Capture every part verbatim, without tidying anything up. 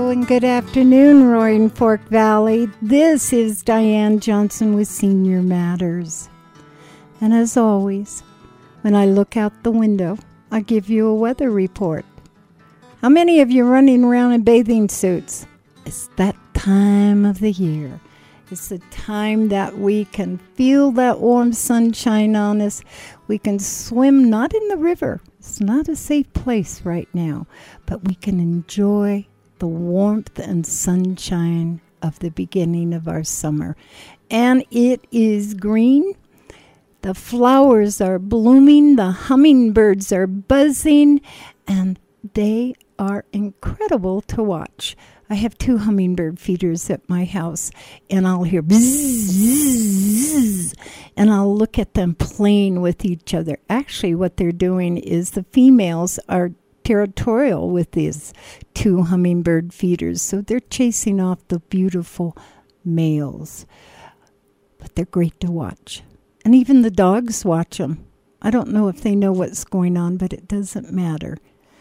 Hello and good afternoon, Roaring Fork Valley. This is Diane Johnson with Senior Matters. And as always, when I look out the window, I give you a weather report. How many of you are running around in bathing suits? It's that time of the year. It's the time that we can feel that warm sunshine on us. We can swim not in the river. It's not a safe place right now, but we can enjoy the warmth and sunshine of the beginning of our summer. And it is green. The flowers are blooming. The hummingbirds are buzzing. And they are incredible to watch. I have two hummingbird feeders at my house, and I'll hear bzzz, bzzz, and I'll look at them playing with each other. Actually, what they're doing is the females are territorial with these two hummingbird feeders, so they're chasing off the beautiful males. But they're great to watch. And even the dogs watch them. I don't know if they know what's going on, but it doesn't matter.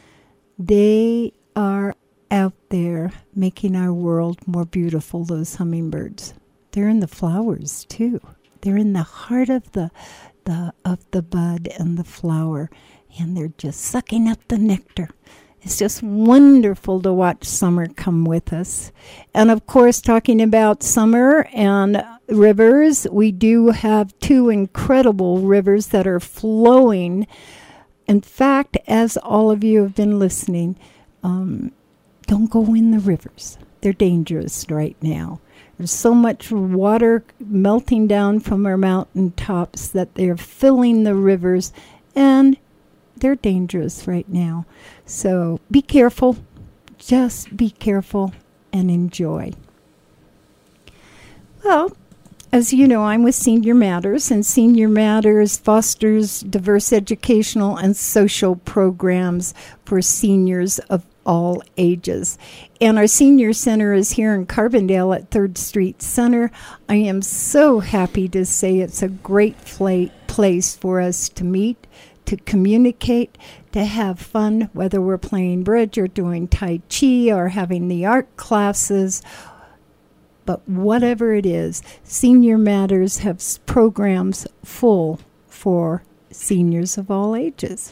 They are out there making our world more beautiful, those hummingbirds. They're in the flowers too. They're in the heart of the the of the bud and the flower, and they're just sucking up the nectar. It's just wonderful to watch summer come with us. And of course, talking about summer and rivers, we do have two incredible rivers that are flowing. In fact, as all of you have been listening, um, don't go in the rivers. They're dangerous right now. There's so much water melting down from our mountain tops that they're filling the rivers, and they're dangerous right now. So be careful. Just be careful and enjoy. Well, as you know, I'm with Senior Matters, and Senior Matters fosters diverse educational and social programs for seniors of all ages. And our senior center is here in Carbondale at third Street Center. I am so happy to say it's a great fla- place for us to meet, to communicate, to have fun, whether we're playing bridge or doing Tai Chi or having the art classes. But whatever it is, Senior Matters have programs full for seniors of all ages.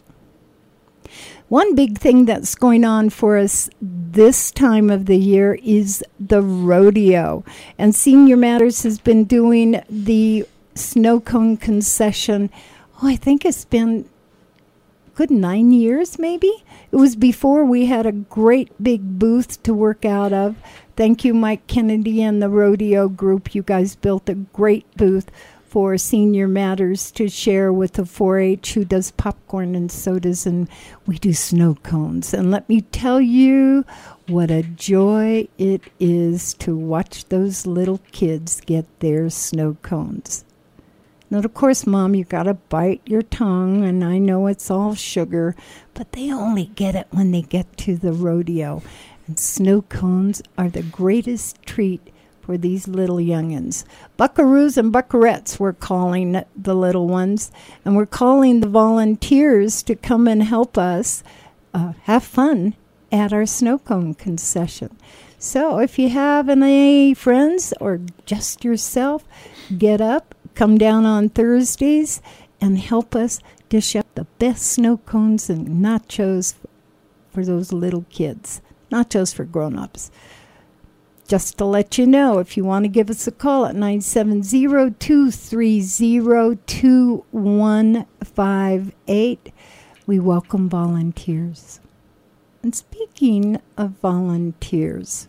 One big thing that's going on for us this time of the year is the rodeo. And Senior Matters has been doing the snow cone concession. Oh, I think it's been good nine years maybe. It was before we had a great big booth to work out of. Thank you, Mike Kennedy and the rodeo group. You guys built a great booth for Senior Matters to share with the four H who does popcorn and sodas, and we do snow cones. And let me tell you what a joy it is to watch those little kids get their snow cones. Now, of course, Mom, you got to bite your tongue, and I know it's all sugar, but they only get it when they get to the rodeo. And snow cones are the greatest treat for these little youngins. Buckaroos and buckarettes, we're calling the little ones, and we're calling the volunteers to come and help us uh, have fun at our snow cone concession. So if you have any friends or just yourself, get up, come down on Thursdays, and help us dish up the best snow cones and nachos for those little kids. Nachos for grown-ups. Just to let you know, if you want to give us a call at nine seven zero, two three zero, two one five eight, we welcome volunteers. And speaking of volunteers,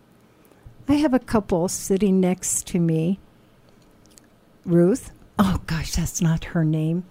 I have a couple sitting next to me. Ruth. Oh, gosh, that's not her name.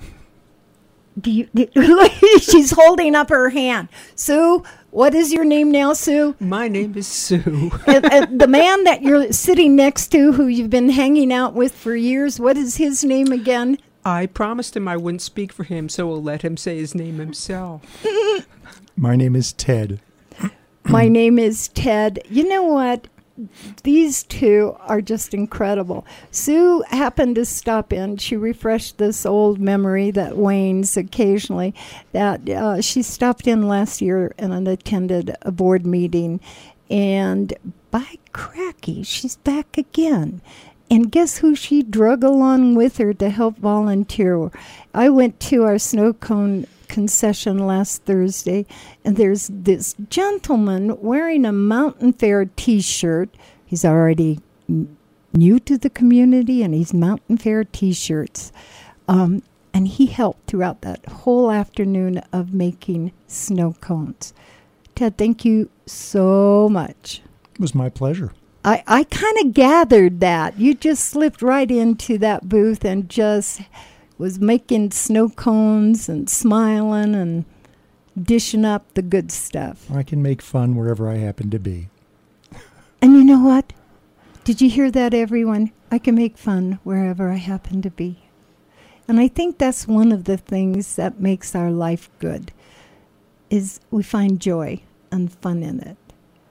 Do you, do, she's holding up her hand. Sue, what is your name now, Sue? My name is Sue. and, and the man that you're sitting next to, who you've been hanging out with for years, what is his name again? I promised him I wouldn't speak for him, so we'll let him say his name himself. My name is Ted. My name is Ted. You know what? These two are just incredible. Sue happened to stop in. She refreshed this old memory that wanes occasionally. That uh, she stopped in last year and attended a board meeting, And by cracky, she's back again. And guess who she drug along with her to help volunteer? I went to our snow cone concession last Thursday, and there's this gentleman wearing a Mountain Fair T-shirt. He's already n- new to the community, and he's Mountain Fair T-shirts. Um, and he helped throughout that whole afternoon of making snow cones. Ted, thank you so much. It was my pleasure. I, I kind of gathered that. You just slipped right into that booth and just was making snow cones and smiling and dishing up the good stuff. I can make fun wherever I happen to be. And you know what? Did you hear that, everyone? I can make fun wherever I happen to be. And I think that's one of the things that makes our life good, is we find joy and fun in it.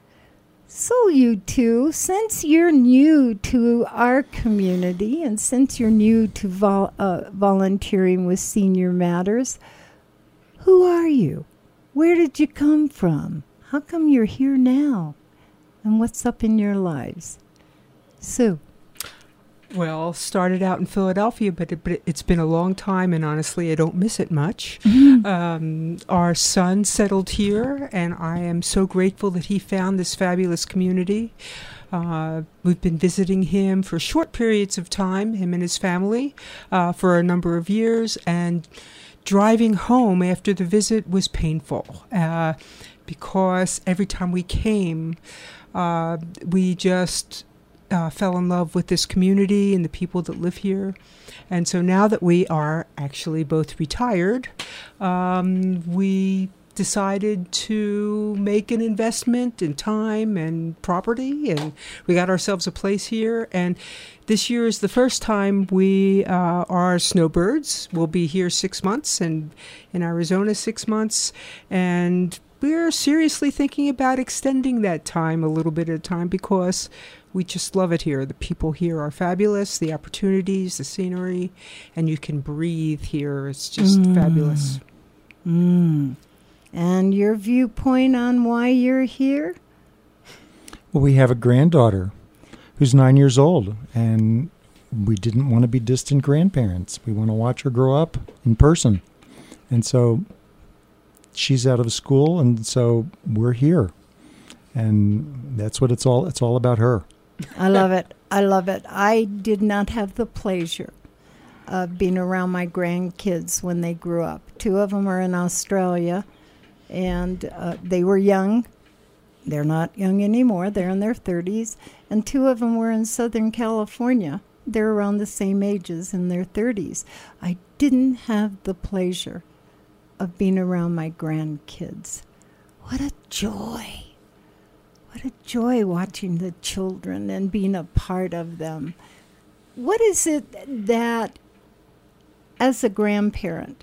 So you two, since you're new to our community and since you're new to vol- uh, volunteering with Senior Matters, who are you? Where did you come from? How come you're here now? And what's up in your lives? Sue. Well, started out in Philadelphia, but, it, but it's been a long time, and honestly, I don't miss it much. Mm-hmm. Um, our son settled here, and I am so grateful that he found this fabulous community. Uh, we've been visiting him for short periods of time, him and his family, uh, for a number of years, and driving home after the visit was painful uh, because every time we came, uh, we just... Uh, fell in love with this community and the people that live here. And so now that we are actually both retired, um, we decided to make an investment in time and property, and we got ourselves a place here. And this year is the first time we uh, are snowbirds. We'll be here six months and in Arizona six months. And we're seriously thinking about extending that time a little bit at a time because we just love it here. The people here are fabulous, the opportunities, the scenery, and you can breathe here. It's just mm. fabulous. Mm. And your viewpoint on why you're here? Well, we have a granddaughter who's nine years old, and we didn't want to be distant grandparents. We want to watch her grow up in person. And so she's out of school, and so we're here. And that's what it's all it's all about her. I love it. I love it. I did not have the pleasure of being around my grandkids when they grew up. Two of them are in Australia, and uh, they were young. They're not young anymore. They're in their thirties. And two of them were in Southern California. They're around the same ages, in their thirties. I didn't have the pleasure of being around my grandkids. What a joy. What a joy watching the children and being a part of them. What is it that, as a grandparent,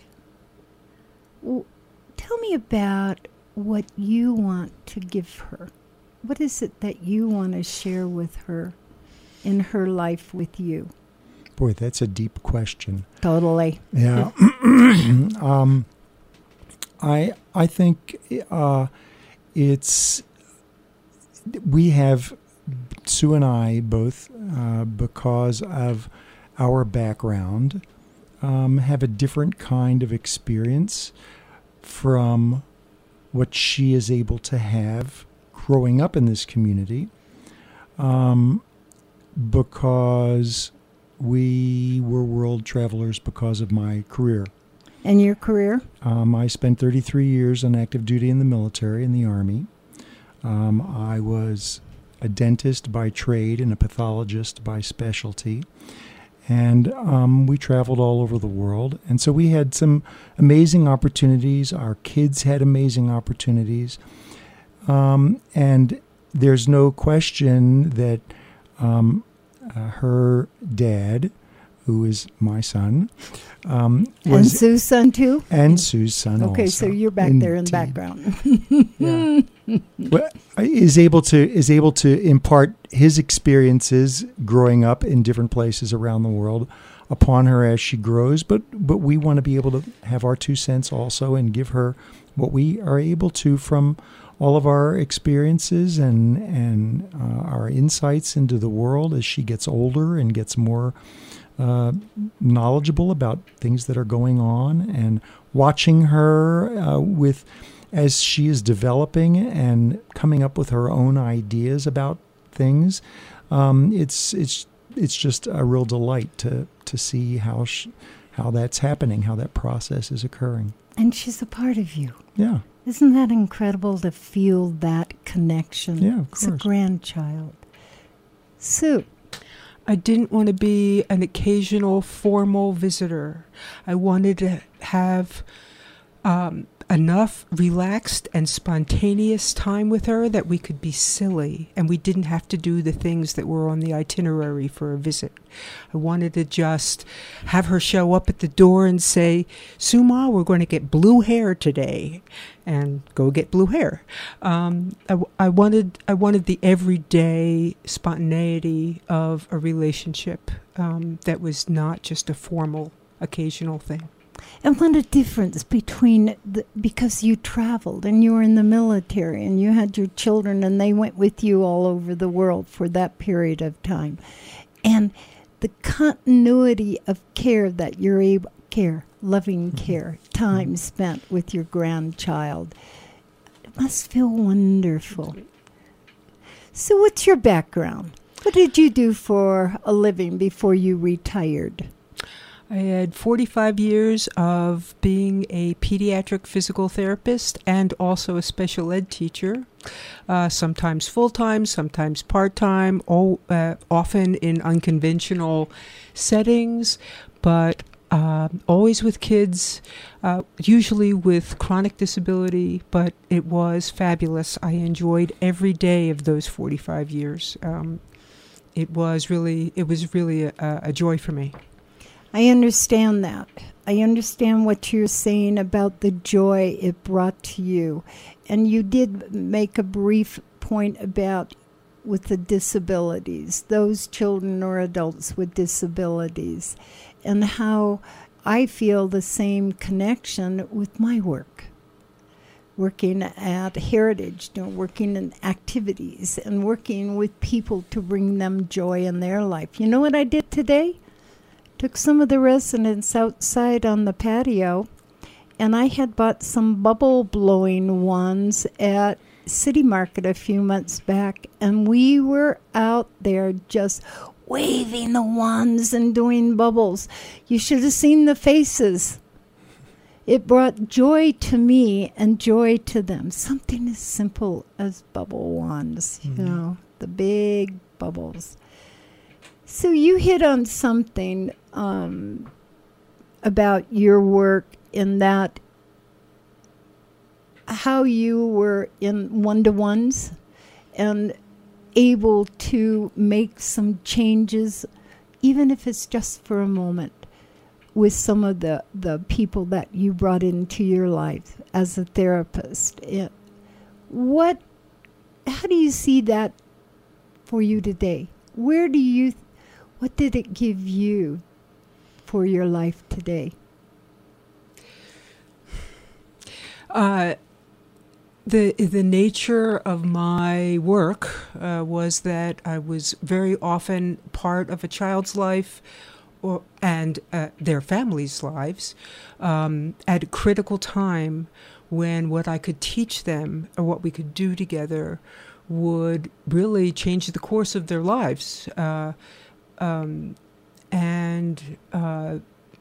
w- tell me about what you want to give her. What is it that you want to share with her in her life with you? Boy, that's a deep question. Totally. Yeah. um, I I think uh, it's... We have, Sue and I both, uh, because of our background, um, have a different kind of experience from what she is able to have growing up in this community, um, because we were world travelers because of my career. And your career? Um, I spent thirty-three years on active duty in the military, in the Army. Um, I was a dentist by trade and a pathologist by specialty. And um, we traveled all over the world. And so we had some amazing opportunities. Our kids had amazing opportunities. Um, and there's no question that um, uh, her dad, who is my son, um, was, and Sue's son too? And Sue's son also. Okay, so you're back Indeed. there in the background. Yeah. Well, is able to is able to impart his experiences growing up in different places around the world upon her as she grows, but but we want to be able to have our two cents also and give her what we are able to from all of our experiences and and uh, our insights into the world as she gets older and gets more uh, knowledgeable about things that are going on, and watching her uh, with as she is developing and coming up with her own ideas about things. Um, it's it's it's just a real delight to to see how she, how that's happening, how that process is occurring. And she's a part of you. Yeah. Isn't that incredible to feel that connection? Yeah, of course. As a grandchild. Sue. I didn't want to be an occasional formal visitor. I wanted to have um, enough relaxed and spontaneous time with her that we could be silly and we didn't have to do the things that were on the itinerary for a visit. I wanted to just have her show up at the door and say, Suma, we're going to get blue hair today, and go get blue hair. Um, I, I wanted I wanted the everyday spontaneity of a relationship um, that was not just a formal, occasional thing. And what a difference between, the, because you traveled and you were in the military and you had your children and they went with you all over the world for that period of time. And the continuity of care that you're able, care, loving care, time spent with your grandchild. It must feel wonderful. So what's your background? What did you do for a living before you retired? I had forty-five years of being a pediatric physical therapist and also a special ed teacher, uh, sometimes full-time, sometimes part-time, all, uh, often in unconventional settings, but uh, always with kids, uh, usually with chronic disability, but it was fabulous. I enjoyed every day of those forty-five years. Um, it was really, it was really a, a joy for me. I understand that. I understand what you're saying about the joy it brought to you. And you did make a brief point about with the disabilities, those children or adults with disabilities, and how I feel the same connection with my work. Working at Heritage, you know, working in activities and working with people to bring them joy in their life. You know what I did today? Took some of the residents outside on the patio, and I had bought some bubble blowing ones at City Market a few months back, and we were out there just waving the wands and doing bubbles. You should have seen the faces. It brought joy to me and joy to them. Something as simple as bubble wands, you mm-hmm. know, the big bubbles. So you hit on something um, about your work in that how you were in one-to-ones and able to make some changes, even if it's just for a moment, with some of the, the people that you brought into your life as a therapist. It, what, how do you see that for you today? Where do you th- What did it give you for your life today? Uh, the the nature of my work uh, was that I was very often part of a child's life or and uh, their families' lives um, at a critical time when what I could teach them or what we could do together would really change the course of their lives. Uh, Um, and uh,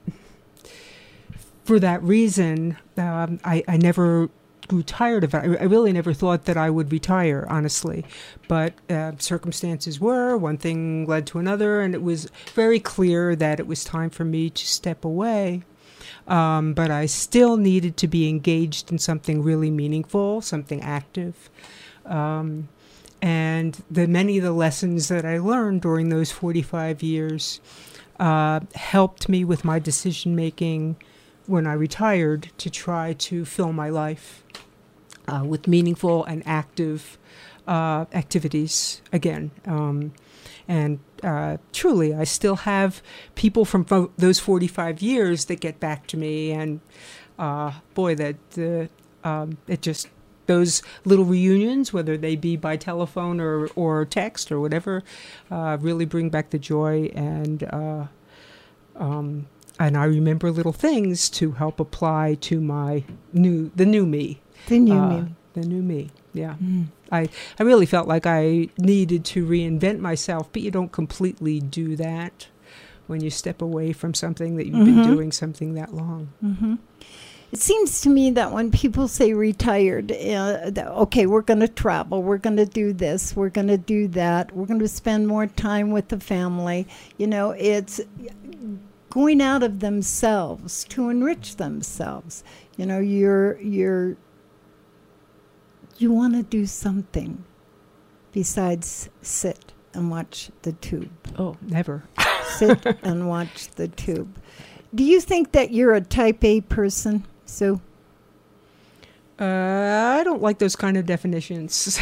for that reason, um, I, I never grew tired of it. I, I really never thought that I would retire, honestly. But uh, circumstances were, one thing led to another, and it was very clear that it was time for me to step away. Um, but I still needed to be engaged in something really meaningful, something active. Um, And the many of the lessons that I learned during those forty-five years uh, helped me with my decision making when I retired to try to fill my life uh, with meaningful and active uh, activities again. Um, and uh, truly, I still have people from fo- those forty-five years that get back to me, and uh, boy, that uh, um, it just those little reunions, whether they be by telephone or, or text or whatever, uh, really bring back the joy. And uh, um, and I remember little things to help apply to my new the new me. The new uh, me. The new me. Yeah. Mm. I, I really felt like I needed to reinvent myself, but you don't completely do that when you step away from something that you've Mm-hmm. been doing something that long. Mm-hmm. It seems to me that when people say retired, uh, that, okay, we're going to travel, we're going to do this, we're going to do that, we're going to spend more time with the family. You know, it's going out of themselves to enrich themselves. You know, you're you're you want to do something besides sit and watch the tube. Oh, never. Sit and watch the tube. Do you think that you're a type A person, Sue? Uh, I don't like those kind of definitions.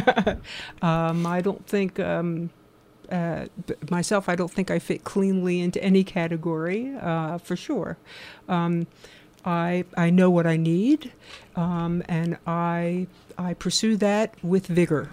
um, I don't think, um, uh, b- myself, I don't think I fit cleanly into any category, uh, for sure. Um, I I know what I need, um, and I I pursue that with vigor.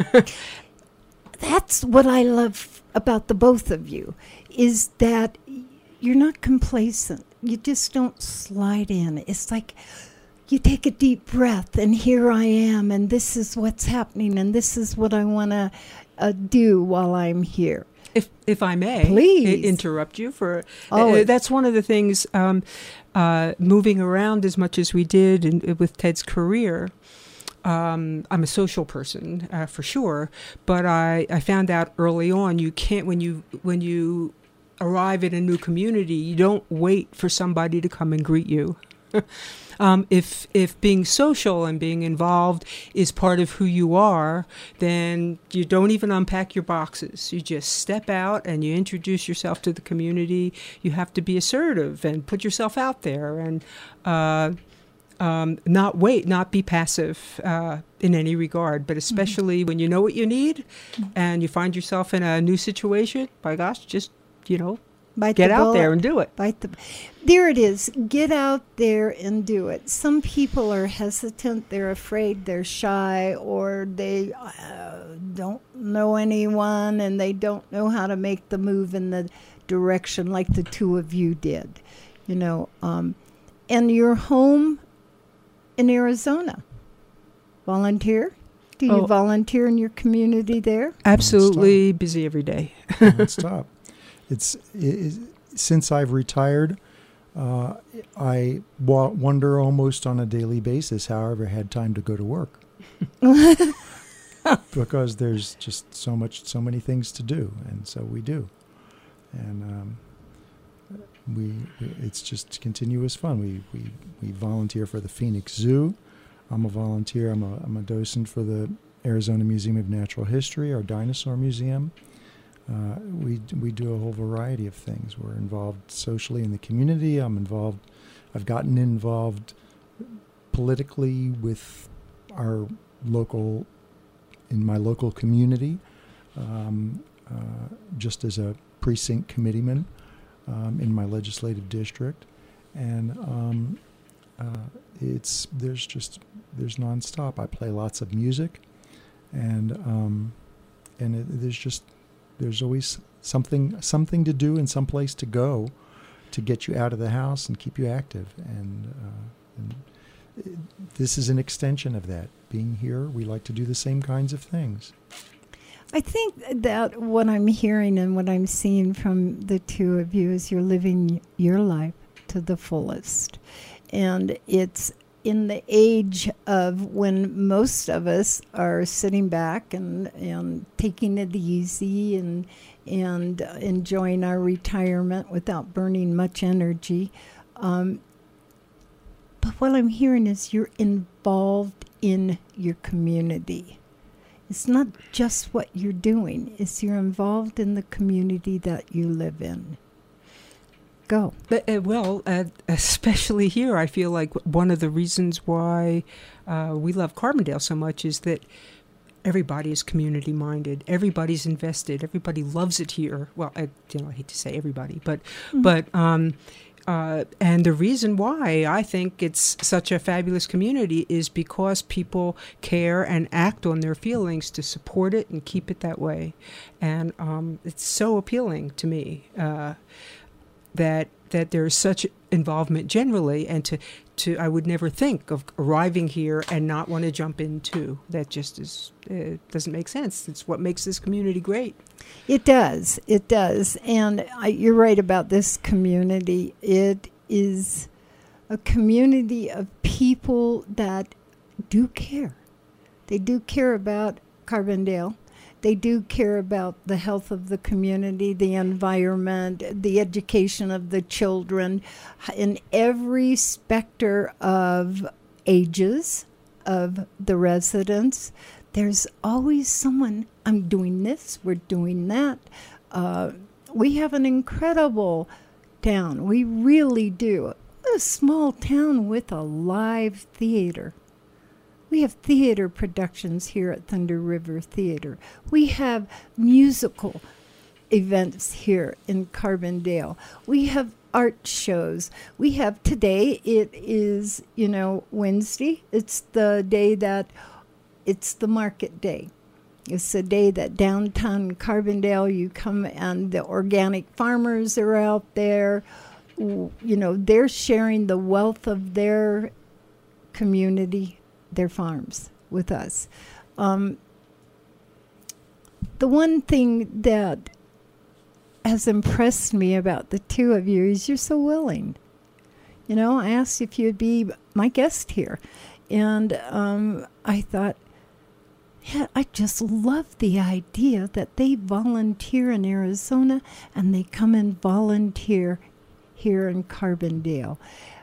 That's what I love about the both of you, is that you're not complacent. You just don't slide in. It's like you take a deep breath, and here I am, and this is what's happening, and this is what I want to uh, do while I'm here. If if I may, Please. I- interrupt you for Oh, uh, it- that's one of the things. Um, uh, moving around as much as we did in, with Ted's career, um, I'm a social person uh, for sure. But I, I found out early on you can't when you when you arrive in a new community, you don't wait for somebody to come and greet you. Um, if if being social and being involved is part of who you are, then you don't even unpack your boxes. You just step out and you introduce yourself to the community. You have to be assertive and put yourself out there and uh, um, not wait, not be passive uh, in any regard, but especially mm-hmm. when you know what you need mm-hmm. and you find yourself in a new situation, by gosh, just, you know, Bite get the out bullet. there and do it. Bite the, there it is. Get out there and do it. Some people are hesitant. They're afraid. They're shy, or they uh, don't know anyone, and they don't know how to make the move in the direction like the two of you did. You know, um, and you're home in Arizona. Volunteer? Do you Oh. volunteer in your community there? Absolutely busy every day. Non-stop. It's it, since I've retired, uh, I wa- wonder almost on a daily basis how I ever had time to go to work, because there's just so much, so many things to do, and so we do, and um, we it's just continuous fun. We we we volunteer for the Phoenix Zoo. I'm a volunteer. I'm a I'm a docent for the Arizona Museum of Natural History, our dinosaur museum. Uh, we we do a whole variety of things. We're involved socially in the community. I'm involved. I've gotten involved politically with our local, in my local community, um, uh, just as a precinct committeeman um, in my legislative district, and um, uh, it's there's just there's nonstop. I play lots of music, and um, and it, there's just There's always something something to do and some place to go to get you out of the house and keep you active. And, uh, and it, this is an extension of that. Being here, we like to do the same kinds of things. I think that what I'm hearing and what I'm seeing from the two of you is you're living your life to the fullest. And it's in the age of when most of us are sitting back and, and taking it easy and and uh, enjoying our retirement without burning much energy. Um, but what I'm hearing is you're involved in your community. It's not just what you're doing. It's you're involved in the community that you live in. Go. But, uh, well, uh, especially here, I feel like one of the reasons why uh, we love Carbondale so much is that everybody is community-minded. Everybody's invested. Everybody loves it here. Well, I, you know, I hate to say everybody, but mm-hmm. but um, Uh, and the reason why I think it's such a fabulous community is because people care and act on their feelings to support it and keep it that way. And um, it's so appealing to me uh, that that there's such involvement generally, and to, to I would never think of arriving here and not want to jump in too. That just is it doesn't make sense. It's what makes this community great. It does. It does. And I, you're right about this community. It is a community of people that do care. They do care about Carbondale. They do care about the health of the community, the environment, the education of the children, in every specter of ages of the residents. There's always someone, I'm doing this, we're doing that. Uh, we have an incredible town. We really do. A small town with a live theater. We have theater productions here at Thunder River Theater. We have musical events here in Carbondale. We have art shows. We have today, it is, you know, Wednesday. It's the day that, it's the market day. It's the day that downtown Carbondale, you come and the organic farmers are out there. You know, they're sharing the wealth of their community, their farms, with us. Um, the one thing that has impressed me about the two of you is you're so willing. You know, I asked if you'd be my guest here. And um, I thought, yeah, I just love the idea that they volunteer in Arizona and they come and volunteer here in Carbondale.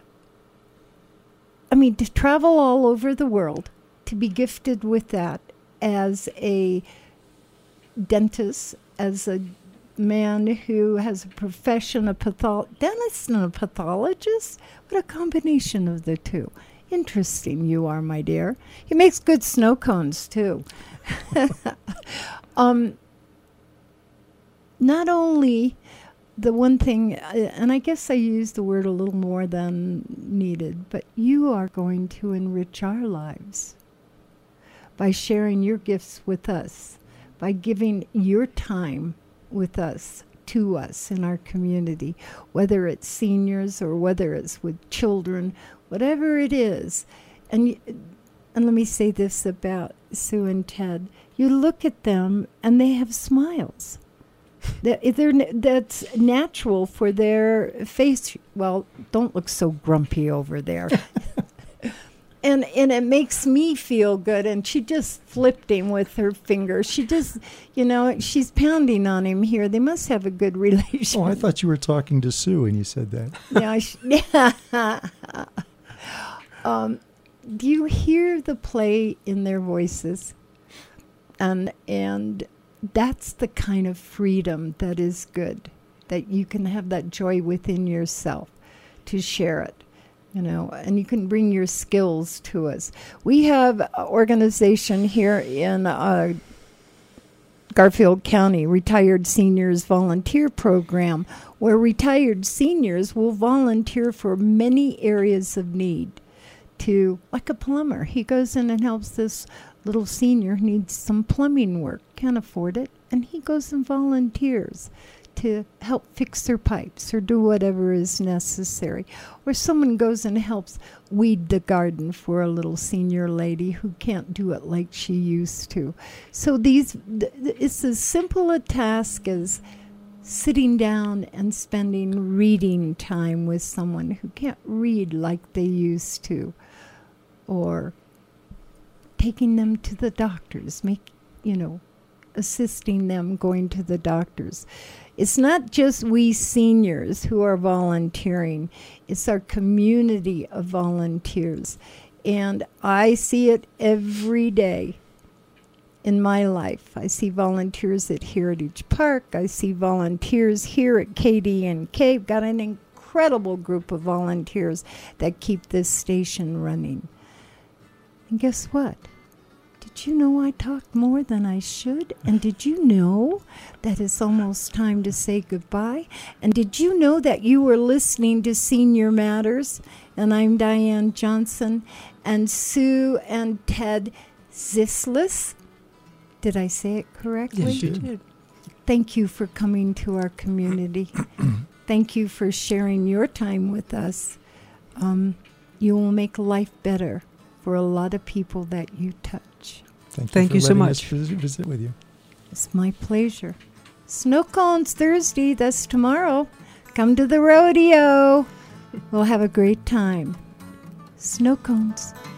I mean, to travel all over the world, to be gifted with that as a dentist, as a man who has a profession, a patho- dentist and a pathologist, what a combination of the two. Interesting you are, my dear. He makes good snow cones, too. um, not only the one thing, and I guess I use the word a little more than needed, but you are going to enrich our lives by sharing your gifts with us, by giving your time with us, to us in our community, whether it's seniors or whether it's with children, whatever it is. And and let me say this about Sue and Ted. You look at them and they have smiles. That they're, that's natural for their face. Well, don't look so grumpy over there. And and it makes me feel good. And she just flipped him with her finger. She just, you know, she's pounding on him here. They must have a good relationship. Oh, I thought you were talking to Sue when you said that. Yeah. I sh- yeah. um, do you hear the play in their voices? And and that's the kind of freedom that is good, that you can have that joy within yourself to share it. You know, and you can bring your skills to us. We have an organization here in uh, Garfield County, Retired Seniors Volunteer Program, where retired seniors will volunteer for many areas of need. To, like a plumber, he goes in and helps this little senior who needs some plumbing work, can't afford it, and he goes and volunteers to help fix their pipes or do whatever is necessary. Or someone goes and helps weed the garden for a little senior lady who can't do it like she used to. So these, th- it's as simple a task as sitting down and spending reading time with someone who can't read like they used to, or taking them to the doctors, make, you know, assisting them going to the doctors. It's not just we seniors who are volunteering. It's our community of volunteers. And I see it every day in my life. I see volunteers at Heritage Park. I see volunteers here at K D N K. We've got an incredible group of volunteers that keep this station running. And guess what? Did did you know I talked more than I should? And did you know that it's almost time to say goodbye? And did you know that you were listening to Senior Matters? And I'm Diane Johnson, and Sue and Ted Zislis. Did I say it correctly? Yes, you did. Thank you for coming to our community. Thank you for sharing your time with us. Um, you will make life better for a lot of people that you touch. Thank you, Thank for you so letting much. us visit, visit with you. It's my pleasure. Snow Cones Thursday, that's tomorrow. Come to the rodeo. We'll have a great time. Snow cones.